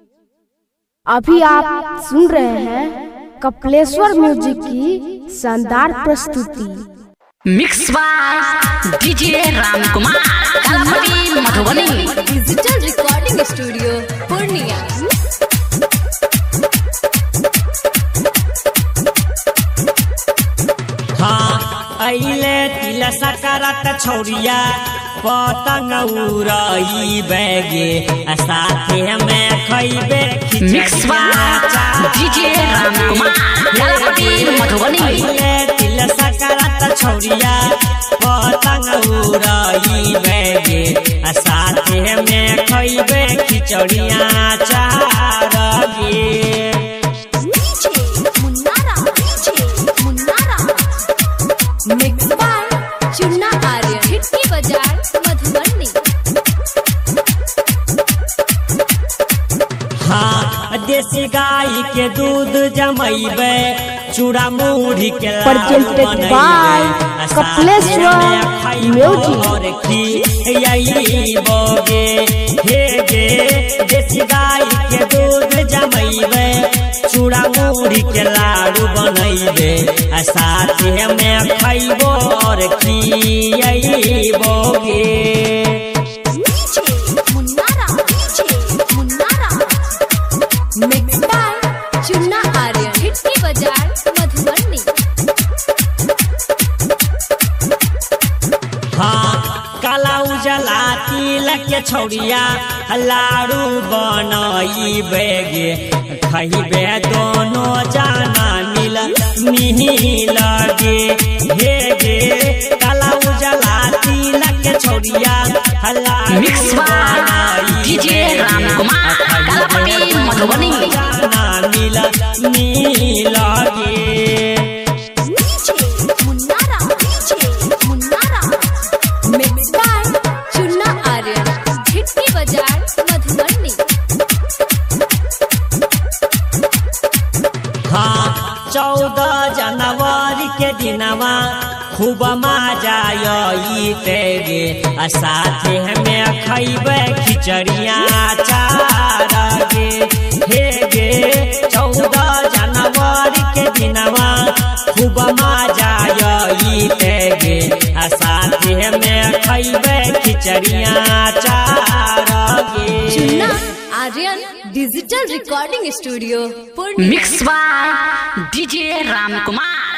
अभी आप सुन रहे हैं कपिलेश्वर म्यूजिक की शानदार प्रस्तुति। Mix by DJ Ramkumar Kalpati Madhubani digital recording studio Purnia. हाँ अइले तिल सकरत छौरिया पतंग उड़ई बैगे साथे में खइबे mix by DJ Ramkumar Kalpati Madhubani. अइले तिल सकरत छौरिया पतंग उड़ई बैगे साथे में खइबे खिचड़िया चारगे। Mix by Chunna Arya Hitki Bazar Madhubani. हाँ देसी गाय के दूध जमैबे चूड़ा मुढ़ी के Presented by कपिलेश्वर म्यूजिक। बोगे हे गे देसी गाय के दूध जमैबे चूड़ा मुढ़ी के लाडू बनैबे साथे में खइबो और खियैबोगे। Mix by Chunna Arya Hitki Bazar Madhubani. हाँ काला उजला तिलक के छौरिया लाडू बनई बेगे खइबे दोनों जाना मिल गे हे गे काला उजला तिलक के छौरिया mix by DJ Ramkumar Kalpati Madhubani. मिल गे। Mix by Chunna Arya Hitki Bazar Madhubani. हाँ 14 जनवरी के दिनवा खूब मजा आई तेगे साथे में खइबे खिचड़िया चारगे हे गे 14 जनवरी के दिनवा खूब मजा आई तेगे साथे में खइबे खिचड़िया चारगे। Chunna Aryan digital recording studio Purnia. Mix by DJ Ramkumar